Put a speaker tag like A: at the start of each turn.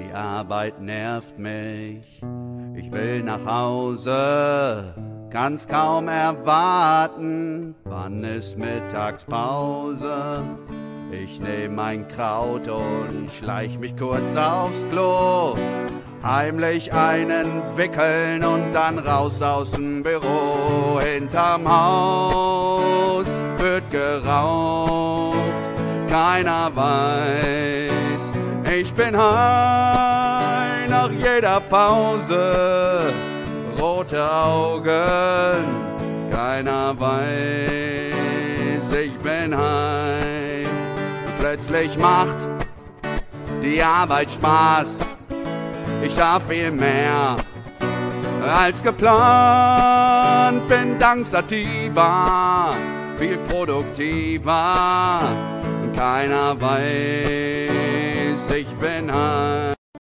A: Die Arbeit nervt mich, ich will nach Hause, kann's kaum erwarten. Wann ist Mittagspause? Ich nehm mein Kraut und schleich mich kurz aufs Klo. Heimlich einen wickeln und dann raus aus dem Büro. Hinterm Haus wird geraucht, keiner weiß, ich bin high nach jeder Pause. Rote Augen, keiner weiß, ich bin high. Plötzlich macht die Arbeit Spaß. Ich darf viel mehr als geplant, bin dank Sativa viel produktiver. Keiner weiß, ich bin high.